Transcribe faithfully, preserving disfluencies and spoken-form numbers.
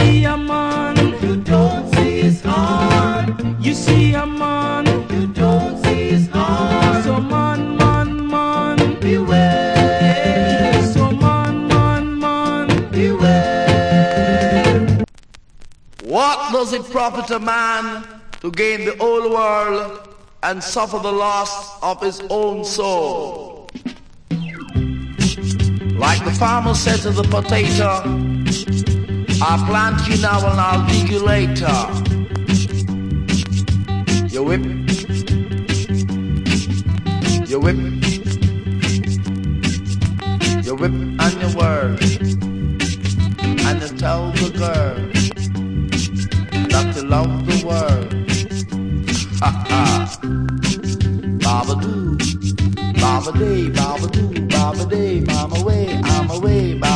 see a man, you don't see his heart. you see a man, You don't see his heart. so man, man, man, Beware, so man, man, man, beware. What does it profit a man to gain the whole world and suffer the loss of his own soul? Like the farmer said to the potato, I'll plant you now and I'll dig you later. You whip, you whip, you whip and you whirl, and you tell the girl that you love the world. Ha ha. Baba doo, baba day, baba doo, baba day, mama way, I'm away, baba.